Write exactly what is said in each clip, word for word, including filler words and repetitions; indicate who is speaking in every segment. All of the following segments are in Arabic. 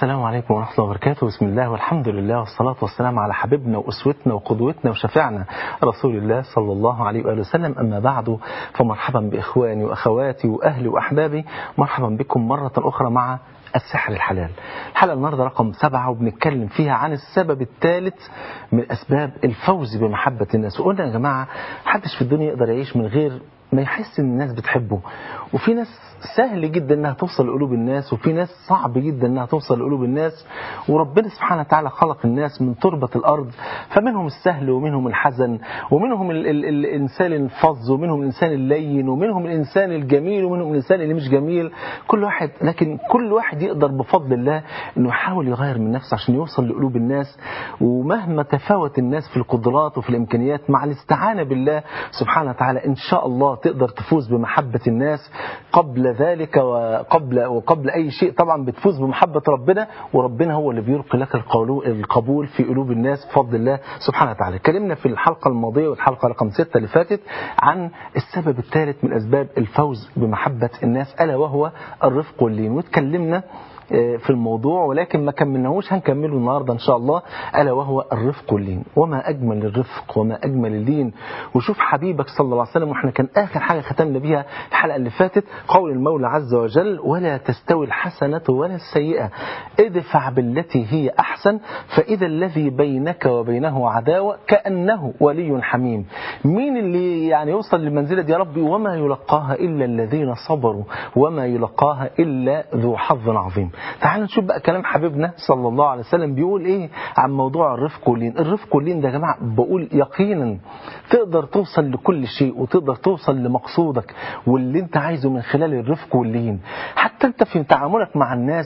Speaker 1: السلام عليكم ورحمة الله وبركاته. بسم الله والحمد لله والصلاة والسلام على حبيبنا وأسوتنا وقدوتنا وشفيعنا رسول الله صلى الله عليه وآله وسلم. أما بعد، فمرحبا بإخواني وأخواتي وأهلي وأحبابي، مرحبا بكم مرة أخرى مع السحر الحلال. الحلقة النهاردة رقم سبعة، وبنتكلم فيها عن السبب الثالث من أسباب الفوز بمحبة الناس. وقلنا يا جماعة محدش في الدنيا يقدر يعيش من غير ما يحس ان الناس بتحبه، وفي ناس سهل جدا انها توصل لقلوب الناس، وفي ناس صعب جدا انها توصل لقلوب الناس. وربنا سبحانه وتعالى خلق الناس من تربة الارض، فمنهم السهل ومنهم الحزن، ومنهم ال ال الانسان الفظ، ومنهم الانسان اللين، ومنهم الانسان الجميل، ومنهم الانسان اللي مش جميل. كل واحد، لكن كل واحد يقدر بفضل الله انه يحاول يغير من نفسه عشان يوصل لقلوب الناس. ومهما تفاوت الناس في القدرات وفي الامكانيات، مع الاستعانة بالله سبحانه وتعالى ان شاء الله تقدر تفوز بمحبة الناس. قبل ذلك وقبل وقبل أي شيء طبعا بتفوز بمحبة ربنا، وربنا هو اللي بيلقي لك القبول في قلوب الناس بفضل الله سبحانه وتعالى. اتكلمنا في الحلقة الماضية والحلقة رقم ستة اللي فاتت عن السبب الثالث من أسباب الفوز بمحبة الناس، ألا وهو الرفق واللين. واتكلمنا في الموضوع ولكن ما كملناهوش، هنكمله النهاردة إن شاء الله، ألا وهو الرفق واللين. وما أجمل الرفق وما أجمل اللين. وشوف حبيبك صلى الله عليه وسلم، وإحنا كان آخر حاجة ختمنا بيها الحلقة اللي فاتت قول المولى عز وجل: ولا تستوي الحسنة ولا السيئة ادفع بالتي هي أحسن فإذا الذي بينك وبينه عداوة كأنه ولي حميم. مين اللي يعني يوصل للمنزلة دي يا ربي؟ وما يلقاها إلا الذين صبروا وما يلقاها إلا ذو حظ عظيم. تعالوا نشوف بقى كلام حبيبنا صلى الله عليه وسلم بيقول ايه عن موضوع الرفق واللين. الرفق واللين ده يا جماعه بقول يقينا تقدر توصل لكل شيء، وتقدر توصل لمقصودك واللي انت عايزه من خلال الرفق واللين. حتى انت في تعاملك مع الناس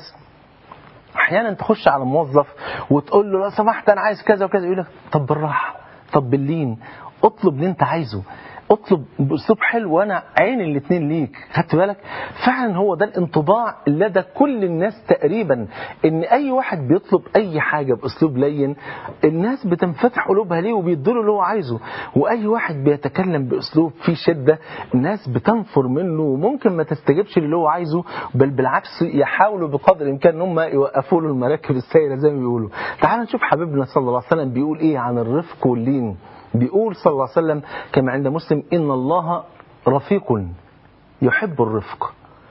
Speaker 1: احيانا تخش على موظف وتقول له لو سمحت انا عايز كذا وكذا، يقول لك طب بالراحه، طب باللين، اطلب اللي انت عايزه، اطلب باسلوب حلو وانا عين الاثنين ليك. خدت بالك؟ فعلا هو ده الانطباع لدى كل الناس تقريبا، ان اي واحد بيطلب اي حاجه باسلوب لين الناس بتنفتح قلوبها ليه وبيديله اللي هو عايزه، واي واحد بيتكلم باسلوب فيه شده الناس بتنفر منه وممكن ما تستجبش للي هو عايزه، بل بالعكس يحاولوا بقدر الامكان ان هم يوقفوا له المراكب السائره زي ما بيقولوا. تعال نشوف حبيبنا صلى الله عليه وسلم بيقول ايه عن الرفق واللين. بيقول صلى الله عليه وسلم كما عند مسلم: إن الله رفيق يحب الرفق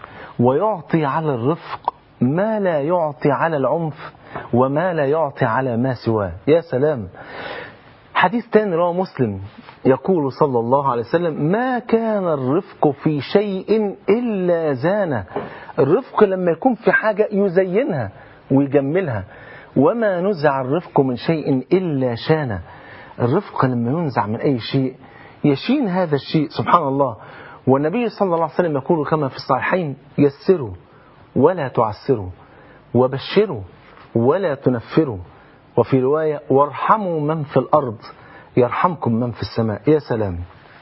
Speaker 1: ويعطي على الرفق ما لا يعطي على العنف وما لا يعطي على ما سواه. يا سلام. حديث تاني رواه مسلم يقول صلى الله عليه وسلم: ما كان الرفق في شيء إلا زانه. الرفق لما يكون في حاجة يزينها ويجملها. وما نزع الرفق من شيء إلا شانه. الرفق لما ينزع من أي شيء يشين هذا الشيء سبحان الله. والنبي صلى الله عليه وسلم يقول كما في الصحيحين: يسروا ولا تعسروا وبشروا ولا تنفروا، وفي رواية: وارحموا من في الأرض يرحمكم من في السماء. يا سلام.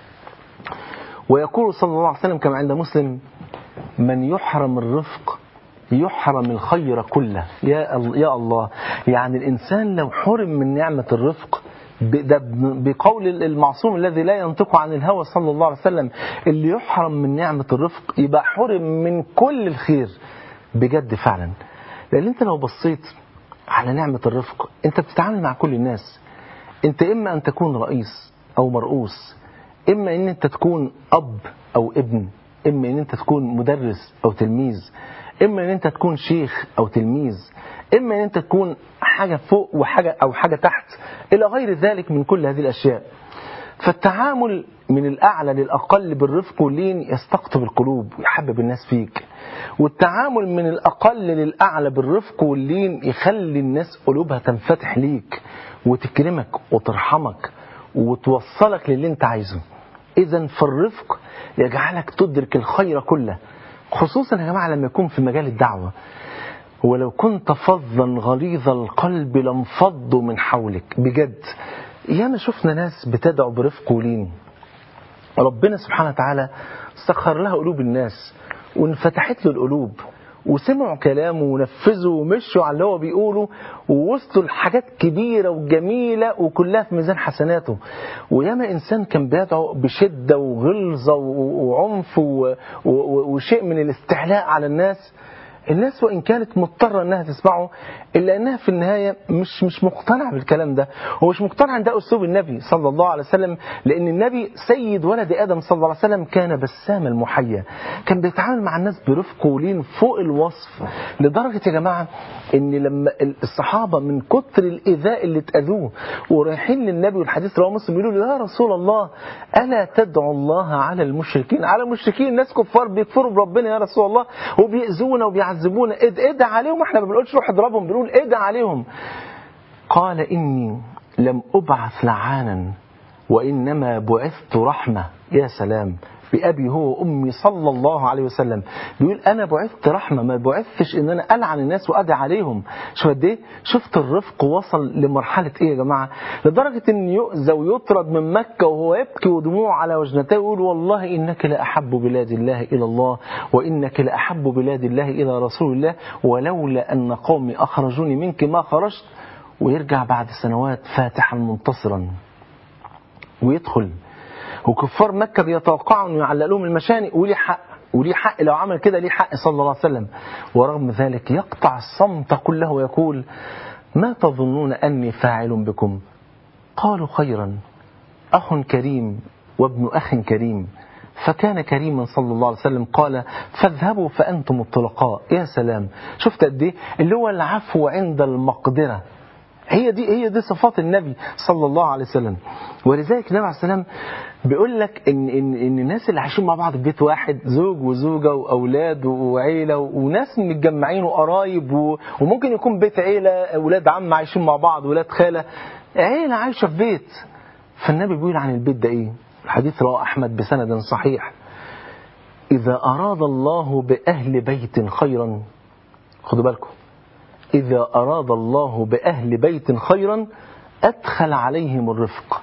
Speaker 1: ويقول صلى الله عليه وسلم كما عند مسلم: من يحرم الرفق يحرم الخير كله. يا يا الله. يعني الإنسان لو حرم من نعمة الرفق، ده بقول المعصوم الذي لا ينطق عن الهوى صلى الله عليه وسلم، اللي يحرم من نعمة الرفق يبقى حرم من كل الخير بجد فعلا. لأن انت لو بصيت على نعمة الرفق انت بتتعامل مع كل الناس. انت اما ان تكون رئيس او مرؤوس، اما ان انت تكون اب او ابن، اما ان انت تكون مدرس او تلميذ، اما ان انت تكون شيخ او تلميذ، اما ان انت تكون حاجة فوق وحاجة او حاجة تحت الى غير ذلك من كل هذه الاشياء. فالتعامل من الاعلى للاقل بالرفق واللين يستقطب القلوب ويحبب الناس فيك، والتعامل من الاقل للاعلى بالرفق واللين يخلي الناس قلوبها تنفتح ليك وتكرمك وترحمك وتوصلك للي انت عايزه. اذا فالرفق يجعلك تدرك الخير كله، خصوصا يا جماعة لما يكون في مجال الدعوة. ولو كنت فظا غليظ القلب لانفضوا من حولك. بجد ياما شفنا ناس بتدعو برفق ولين، ربنا سبحانه وتعالى سخر لها قلوب الناس وانفتحت له القلوب وسمعوا كلامه ونفذوا ومشوا على اللي هو بيقوله ووصلوا لحاجات كبيرة وجميلة وكلها في ميزان حسناته. وياما إنسان كان بيدعو بشدة وغلظة وعنف وشيء من الاستعلاء على الناس، الناس وإن كانت مضطرة أنها تسمعه إلا أنها في النهاية مش مش مقتنعة بالكلام ده، ومش مقتنعة أن ده أسلوب النبي صلى الله عليه وسلم، لأن النبي سيد ولد آدم صلى الله عليه وسلم كان بسام المحيا، كان بيتعامل مع الناس برفق ولين فوق الوصف، لدرجة يا جماعة أن لما الصحابة من كتر الإيذاء اللي اتأذوه ورايحين للنبي، والحديث رواه مسلم، يقولوا له يا رسول الله ألا تدعو الله على المشركين، على المشركين الناس كفار بيكفروا بربنا يا رسول الله وبيأذونا وبيعذبونا، ادعى عليهم، احنا ما بنقولش روح اضربهم، بنقول ادعى عليهم. قال إني لم أبعث لعانا وإنما بعثت رحمة. يا سلام، بأبي هو وأمي صلى الله عليه وسلم بيقول أنا بعثت رحمة، ما بعثتش إن أنا ألعن الناس وأدعي عليهم. شوف قد إيه، شفت الرفق وصل لمرحلة إيه يا جماعة، لدرجة إن يؤذى ويطرد من مكة وهو يبكي ودموع على وجنته ويقول والله إنك لأحب بلاد الله إلى الله وإنك لأحب بلاد الله إلى رسول الله ولولا أن قومي أخرجوني منك ما خرجت. ويرجع بعد سنوات فاتحا منتصرا ويدخل، وكفار مكة بيتوقعوا أن يعلق لهم المشانق، وليه حق، وليه حق لو عمل كده، ليه حق صلى الله عليه وسلم. ورغم ذلك يقطع الصمت كله ويقول ما تظنون أني فاعل بكم؟ قالوا خيرا، أخ كريم وابن أخ كريم. فكان كريما صلى الله عليه وسلم قال فاذهبوا فأنتم الطلقاء. يا سلام، شفت قد ايه اللي هو العفو عند المقدرة، هي دي هي دي صفات النبي صلى الله عليه وسلم. ولذلك النبي عليه السلام بيقول لك ان ان ان الناس اللي عايشين مع بعض في بيت واحد، زوج وزوجه واولاد وعيله وناس متجمعين وقرايب، وممكن يكون بيت عيله اولاد عم عايشين مع بعض، اولاد خاله، عيله عايشه في بيت. فالنبي بيقول عن البيت ده ايه؟ الحديث رواه احمد بسند صحيح: اذا اراد الله باهل بيت خيرا، خدوا بالكم، إذا أراد الله بأهل بيت خيرا أدخل عليهم الرفق.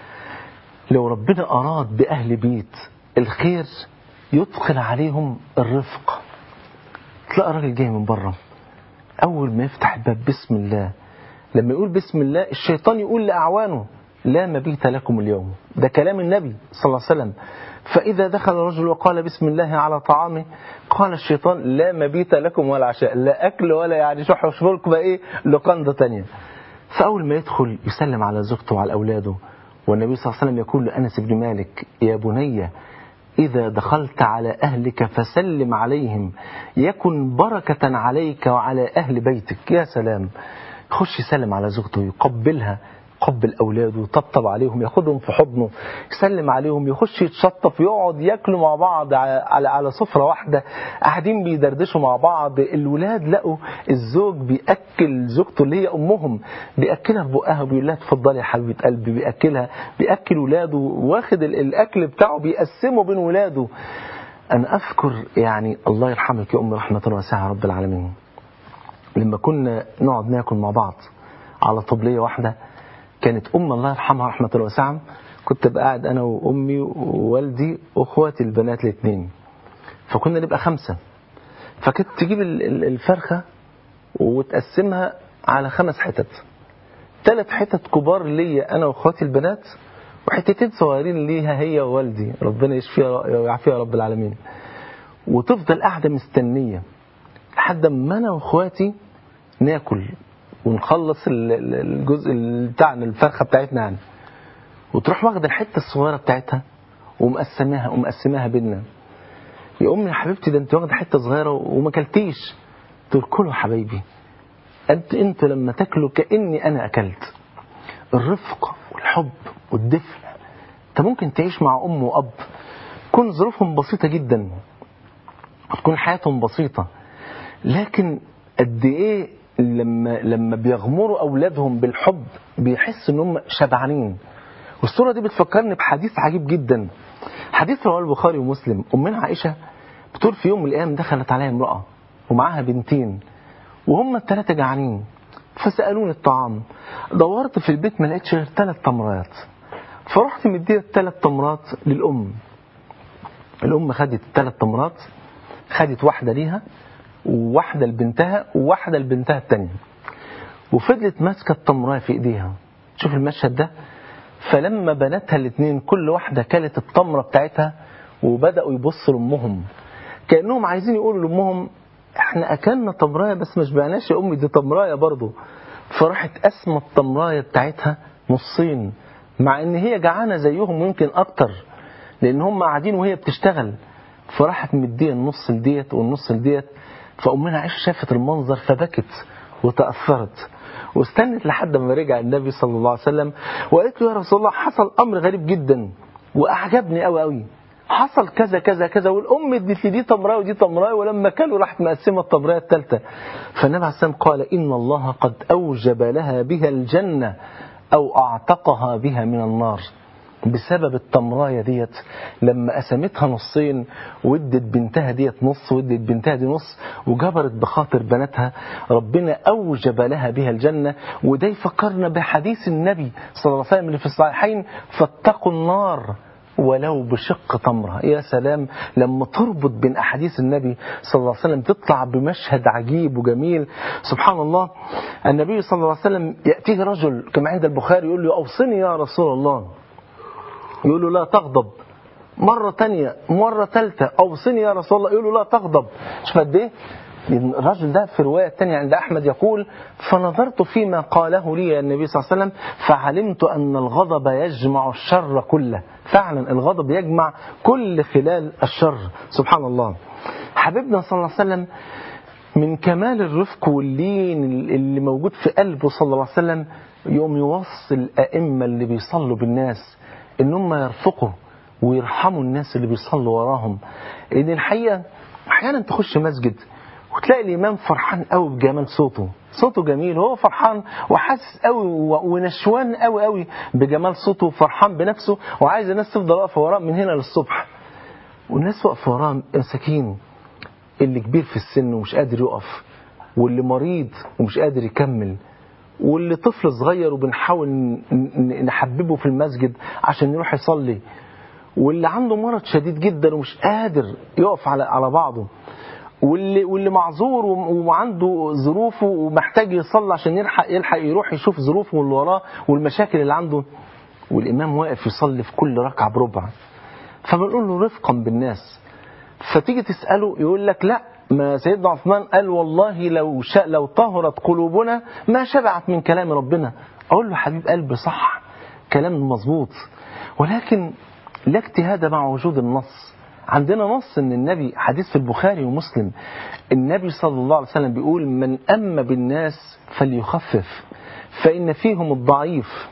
Speaker 1: لو ربنا أراد بأهل بيت الخير يدخل عليهم الرفق. تلاقي راجل جاي من بره، أول ما يفتح الباب بسم الله، لما يقول بسم الله الشيطان يقول لأعوانه لا مبيت لكم اليوم. ده كلام النبي صلى الله عليه وسلم. فإذا دخل الرجل وقال بسم الله على طعامه قال الشيطان لا مبيت لكم ولا عشاء، لا أكل ولا يعني شح شرب بقى إيه لقندة تانية. فأول ما يدخل يسلم على زوجته وعلى أولاده، والنبي صلى الله عليه وسلم يقول لأنس بن مالك يا بني إذا دخلت على أهلك فسلم عليهم يكن بركة عليك وعلى أهل بيتك. يا سلام، يخش يسلم على زوجته، يقبلها، يقبل أولاده، يطبطب عليهم، ياخدهم في حضنه، يسلم عليهم، يخش يتشطف، يقعد ياكلوا مع بعض على على سفرة واحدة، قاعدين بيدردشوا مع بعض. الولاد لقوا الزوج بيأكل زوجته اللي هي أمهم، بيأكلها في بقها وبيقول لها اتفضلي يا حبيبة قلبي، بيأكلها، بيأكل ولاده، واخد الأكل بتاعه بيقسمه بين ولاده. أنا أذكر يعني الله يرحمك يا أم رحمة واسعة رب العالمين، لما كنا نقعد ناكل مع بعض على طبلية واحدة، كانت أم الله يرحمها رحمة واسعة، كنت بقعد أنا وأمي ووالدي وأخواتي البنات الاثنين، فكنا نبقى خمسة، فكنت تجيب الفرخة وتقسمها على خمس حتت، ثلاث حتت كبار ليا أنا وأخواتي البنات، وحتتين صغيرين ليها هي ووالدي ربنا يشفيها ويعافيها رب العالمين. وتفضل قاعدة مستنية لحد ما أنا وأخواتي ناكل ونخلص الجزء بتاعنا الفرخة بتاعتنا يعني، وتروح واخد الحتة الصغيرة بتاعتها ومقسماها ومقسماها بينا. يا أمي يا حبيبتي ده انت واخد حتة صغيرة وما كلتيش. تقول كلوا حبايبي، انت انت لما تاكلوا كأني انا اكلت. الرفق والحب والدفء. انت ممكن تعيش مع ام واب تكون ظروفهم بسيطة جدا وتكون حياتهم بسيطة، لكن قد ايه لما لما بيغمروا اولادهم بالحب بيحس ان هم شبعانين. والصورة دي بتفكرني بحديث عجيب جدا، حديث رواه البخاري ومسلم. أمنا عائشة بتقول في يوم من الأيام دخلت عليها امرأة ومعاها بنتين وهم الثلاثة جعانين، فسألوني الطعام، دورت في البيت ما لقيتش غير ثلاث تمرات، فرحت مديها الثلاث تمرات للأم. الأم خدت الثلاث تمرات، خدت واحدة ليها وواحدة لبنتها وواحدة لبنتها الثانية، وفضلت ماسكة التمرة في إيديها. شوف المشهد ده. فلما بناتها الاثنين كل واحدة كلت التمرة بتاعتها وبدأوا يبصوا لأمهم كأنهم عايزين يقولوا لأمهم احنا اكلنا تمرايه بس مش بعناش يا امي، دي تمرايه برضه. فراحت قسمة التمرايه بتاعتها نصين، مع ان هي جعانه زيهم ويمكن اكتر، لان هم قاعدين وهي بتشتغل. فراحت مديه النص لديت والنص لديت. فامنا عائشه شافت المنظر فبكت وتاثرت، واستنت لحد ما رجع النبي صلى الله عليه وسلم وقالت له يا رسول الله حصل امر غريب جدا واعجبني قوي قوي، حصل كذا كذا كذا، والام ادت لي دي تمرايه ودي تمرايه، ولما كلوا راحت مقسمه التمرايه الثالثه. فالنبي عليه السلام قال ان الله قد اوجب لها بها الجنه او اعتقها بها من النار، بسبب التمرايه ديت لما قسمتها نصين وادت بنتها ديت نص وادت بنتها دي نص وجبرت بخاطر بناتها، ربنا اوجب لها بها الجنه. وده يفكرنا بحديث النبي صلى الله عليه وسلم اللي في الصحيحين فاتقوا النار ولو بشق تمرة. يا سلام لما تربط بين أحاديث النبي صلى الله عليه وسلم تطلع بمشهد عجيب وجميل. سبحان الله، النبي صلى الله عليه وسلم يأتيه رجل كما عند البخاري يقول له أوصني يا رسول الله، يقول له لا تغضب. مرة تانية مرة ثالثة أوصني يا رسول الله، يقول له لا تغضب. شوف قد إيه الرجل ده. في رواية تانية عند أحمد يقول فنظرت فيما قاله لي النبي صلى الله عليه وسلم فعلمت أن الغضب يجمع الشر كله. فعلا الغضب يجمع كل خلال الشر. سبحان الله. حبيبنا صلى الله عليه وسلم من كمال الرفق واللين اللي موجود في قلبه صلى الله عليه وسلم يوم يوصل الأئمة اللي بيصلوا بالناس إنهم يرفقوا ويرحموا الناس اللي بيصلوا وراهم. إن الحقيقة أحيانا تخش مسجد وتلاقي الإمام فرحان قوي بجمال صوته، صوته جميل، هو فرحان وحاسس قوي ونشوان قوي قوي بجمال صوته وفرحان بنفسه وعايز الناس تفضل واقفة وراه من هنا للصبح. والناس واقفة وراه مساكين، اللي كبير في السن ومش قادر يقف، واللي مريض ومش قادر يكمل، واللي طفل صغير وبنحاول نحببه في المسجد عشان يروح يصلي، واللي عنده مرض شديد جدا ومش قادر يقف على على بعضه، واللي واللي معذور وعنده ظروفه ومحتاج يصلي عشان يلحق يلحق يروح يشوف ظروفه واللي وراه والمشاكل اللي عنده، والإمام واقف يصلي في كل ركعة بربع. فبنقول له رفقا بالناس. فتيجي تسأله يقول لك لا، ما سيدنا عثمان قال والله لو شاء لو طهرت قلوبنا ما شبعت من كلام ربنا. أقول له حبيب قلبي صح، كلام مظبوط، ولكن لا اجتهاد مع وجود النص. عندنا نص ان النبي، حديث في البخاري ومسلم، النبي صلى الله عليه وسلم بيقول من أم بالناس فليخفف فإن فيهم الضعيف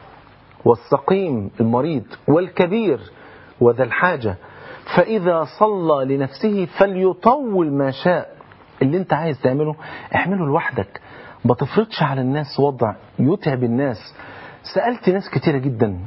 Speaker 1: والسقيم المريض والكبير وذا الحاجة، فإذا صلى لنفسه فليطول ما شاء. اللي انت عايز تعمله اعمله لوحدك، ما تفرضش على الناس وضع يتعب الناس. سألت ناس كتيرة جدا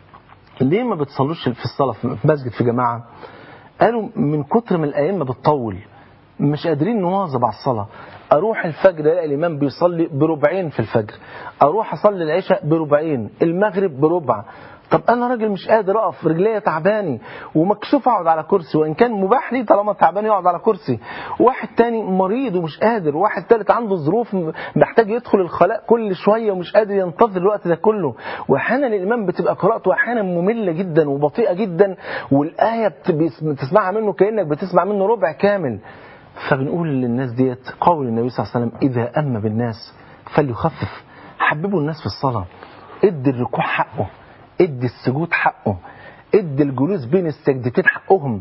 Speaker 1: ليه ما بتصلوش في الصلاة في مسجد في جماعة؟ قالوا من كتر من الأيام بتطول مش قادرين نواظب على الصلاة. أروح الفجر الاقي الإمام بيصلي بربعين في الفجر، أروح أصلي العشاء بربعين، المغرب بربع. طب أنا راجل مش قادر أقف، رجليا تعباني ومكشوف أقعد على كرسي، وإن كان مباح لي طالما تعباني أقعد على كرسي. واحد تاني مريض ومش قادر، واحد تالت عنده ظروف محتاج يدخل الخلاء كل شوية ومش قادر ينتظر الوقت ده كله. وأحيانا الإمام بتبقى قراءته أحيانا مملة جدا وبطيئة جدا، والآية بتسمعها منه كأنك بتسمع منه ربع كامل. فبنقول للناس ديت قول النبي صلى الله عليه وسلم إذا أم بالناس فليخفف. حببوا الناس في الصلاة، ادي الركوع حقه، ادي السجود حقه، ادي الجلوس بين السجدتين حقهم،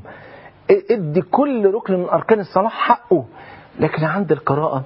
Speaker 1: ادي كل ركن من أركان الصلاة حقه. لكن عند القراءة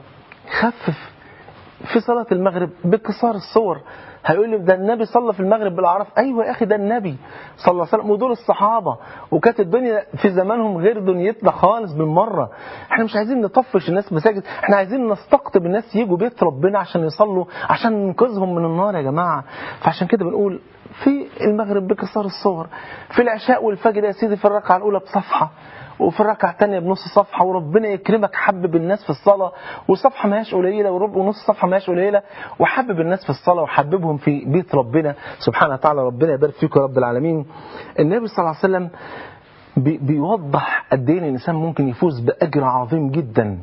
Speaker 1: خفف. في صلاة المغرب بقصار الصور. هيقول لي ده النبي صلى في المغرب بالأعراف. أيوة يا أخي ده النبي صلى الله عليه وسلم ودول الصحابة، وكانت الدنيا في زمانهم غير دنيتنا خالص بالمرة. احنا مش عايزين نطفش الناس مساجد، احنا عايزين نستقطب الناس يجوا بيت ربنا عشان يصلوا، عشان ننقذهم من النار يا جماعة. فعشان كده بنقول في المغرب بقصار الصور، في العشاء والفجر يا سيدي في الركعة الأولى بصفحة، وفي الركعة الثانية بنص صفحة، وربنا يكرمك حبب الناس في الصلاة، وصفحة ماهاش قليلة وربع ونص صفحة ماهاش قليلة، وحبب الناس في الصلاة وحببهم في بيت ربنا سبحانه وتعالى. ربنا يبارك فيك يا رب العالمين. النبي صلى الله عليه وسلم بي بيوضح قد ايه الإنسان ممكن يفوز بأجر عظيم جدا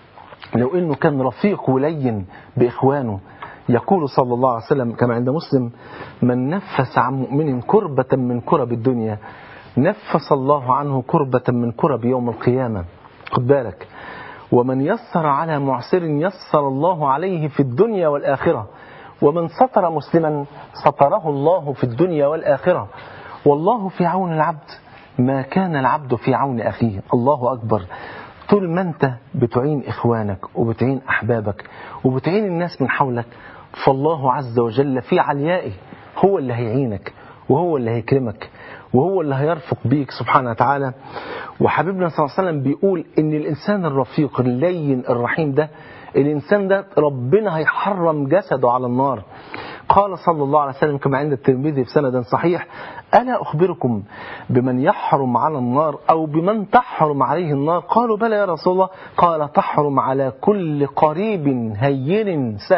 Speaker 1: لو إنه كان رفيق ولين بإخوانه. يقول صلى الله عليه وسلم كما عند مسلم من نفس عن مؤمن كربة من كرب الدنيا نفس الله عنه كربة من كرب يوم القيامة. خد بالك. ومن يسر على معسر يسر الله عليه في الدنيا والآخرة، ومن ستر مسلما ستره الله في الدنيا والآخرة، والله في عون العبد ما كان العبد في عون أخيه. الله أكبر. طول ما أنت بتعين إخوانك وبتعين أحبابك وبتعين الناس من حولك، فالله عز وجل في عليائه هو اللي هيعينك وهو اللي هيكرمك وهو اللي هيرفق بيك سبحانه وتعالى. وحبيبنا صلى الله عليه وسلم بيقول إن الإنسان الرفيق اللين الرحيم ده، الإنسان ده ربنا هيحرم جسده على النار. قال صلى الله عليه وسلم كما عند الترمذي بسند صحيح: ألا أخبركم بمن يحرم على النار أو بمن تحرم عليه النار؟ قالوا بلى يا رسول الله. قال: تحرم على كل قريب هين سهل.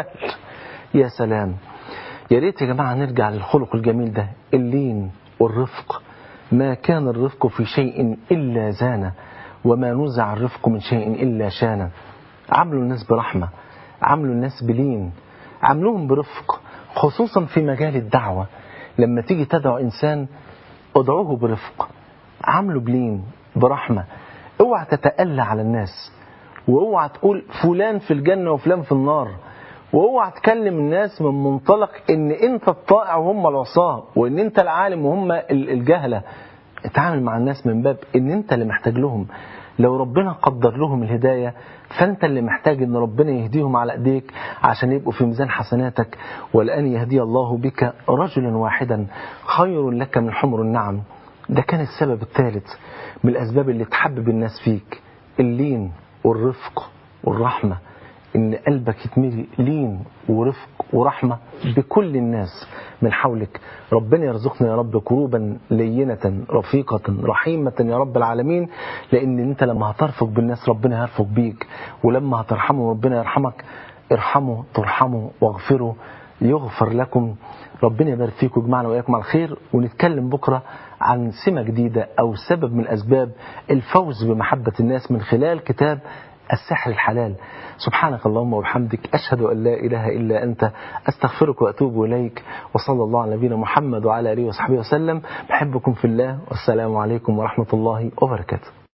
Speaker 1: يا سلام. يا ريت يا جماعة نرجع للخلق الجميل ده، اللين والرفق. ما كان الرفق في شيء إلا زانه، وما نزع الرفق من شيء إلا شانه. عاملوا الناس برحمة، عاملوا الناس بلين، عاملوهم برفق، خصوصا في مجال الدعوة. لما تيجي تدعو إنسان ادعوه برفق، عامله بلين برحمة. اوعى تتألى على الناس، واوعى تقول فلان في الجنة وفلان في النار، واوعى تكلم الناس من منطلق ان انت الطائع وهم العصاة، وان انت العالم وهم الجهلة. اتعامل مع الناس من باب ان انت اللي محتاج لهم. لو ربنا قدر لهم الهداية فانت اللي محتاج ان ربنا يهديهم على ايديك عشان يبقوا في ميزان حسناتك. ولأن يهدي الله بك رجلا واحدا خير لك من حمر النعم. ده كان السبب الثالث من الأسباب اللي تحبب الناس فيك، اللين والرفق والرحمة. إن قلبك يتملي لين ورفق ورحمة بكل الناس من حولك. ربنا يرزقنا يا رب قلوبا لينة رفيقة رحيمة يا رب العالمين. لأن أنت لما هترفق بالناس ربنا هيرفق بيك، ولما هترحمه ربنا يرحمك. ارحموا ترحموا واغفروا يغفر لكم. ربنا يبارك فيكم ويجمعنا وإياكم على الخير. ونتكلم بكرة عن سمة جديدة أو سبب من أسباب الفوز بمحبة الناس من خلال كتاب السحر الحلال. سبحانك اللهم وبحمدك، أشهد أن لا إله إلا أنت، أستغفرك وأتوب إليك. وصلى الله على نبينا محمد وعلى آله وصحبه وسلم. بحبكم في الله، والسلام عليكم ورحمة الله وبركاته.